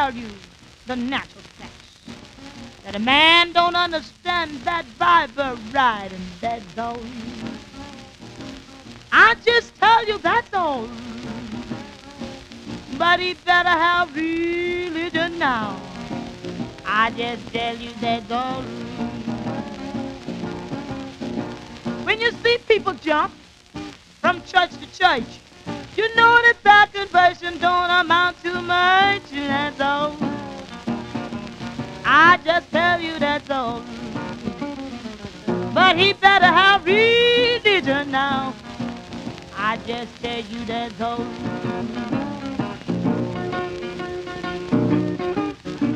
tell you the natural facts. That a man don't understand that Bible right, and that's all. I just tell you that's all. But he better have religion now. I just tell you that's all. When you see people jump from church to church, you know that that conversion don't amount to much, that's all. I just tell you that's all. But he better have religion now. I just tell you that's all.